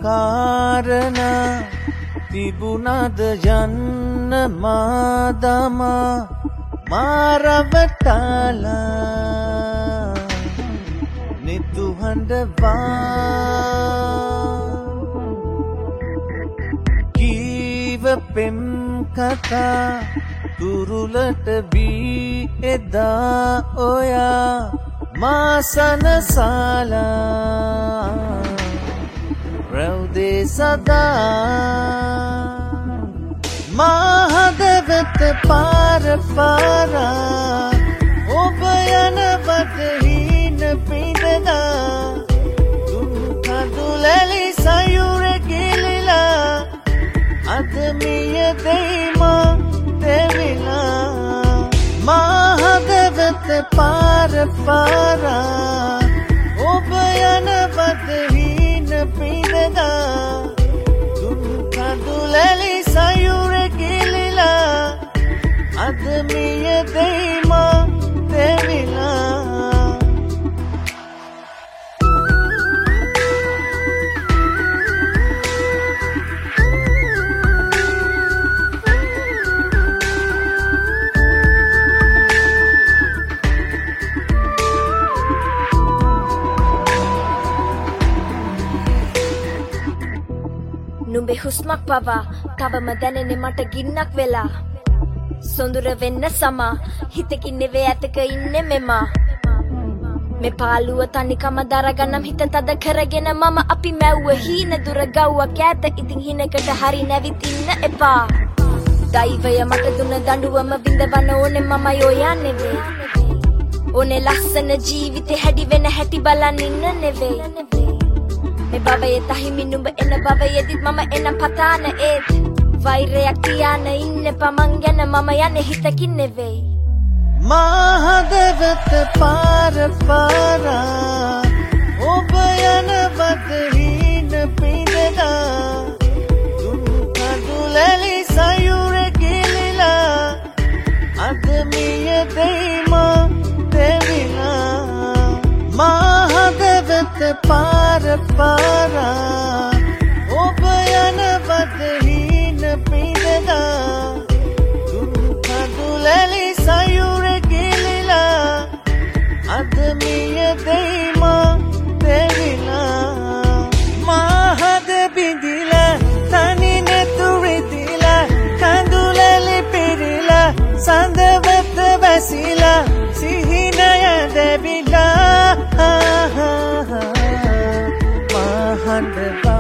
කාරණා තිබුණද යන්න මාදමා මාරවටාලා නිතුහඬවා කීව පෙම් කතා තුරුලට බී එදා ඔයා මාසනසාලා රැව්දේ සදා මාහදවත පාර පාරා ඔබ යන බදහින පිඳලා දුන් කඳුලැලි සයුර ගිලිලා අද මිය දෙයිමා දෙවිලා මාහදවත පාර පාරා ඔබ යන බදහින පිඳලා දුන් කඳුලැලි සයුර ගිලිලා අද මිය දෙයිමා දෙවිලා නුඹේ හුස්මක් පවා කවම දැනෙන්නේ මට ගින්නක් වෙලා සොඳුර වෙන්න සමා හිතකින් නෙවේ ඇතක ඉන්නේ මෙමා මේ පාළුව තනිකම දරගන්නම් හිත තද කරගෙන මම අපි මැව්ව හීන දුර ගව්වක් ඈත ඉතින් හිනකට හරි නැවිතින්න එපා දෛවය මට දුන දඬුවම විඳවන්න ඕනේ මමයි ඔයා නෙවේ ඕනේ ලස්සන ජීවිතේ හැඩි වෙන හැටි බලන් ඉන්න නෙවේ මේ බවයේ තහිමි නුඹ එන බවයේදිත් මම එනම් පතාන ඒත් වෛරයක් තියාන ඉන්න පමන් ගැන මම යන්නේ හිතකින් නෙවෙයි මාහදවත පාර පාරා ඔබ යන බදහින පිඳලා දුන් කඳුලැලි සයුර ගිලිලා අද මිය දෙයිමා දෙවිලා මාහදවත පාර පාරා ඔබ යන බදහින පිඳලා දුන් කඳුලැලි සයුර ගිලිලා අද මිය දෙයිමා දෙවිලා මාහද බිඳිලා තනි නෙතුරිදිලා කඳුලැලි පිරිලා සඳවත වැසිලා සිහිනය දෙවිලා මහඬ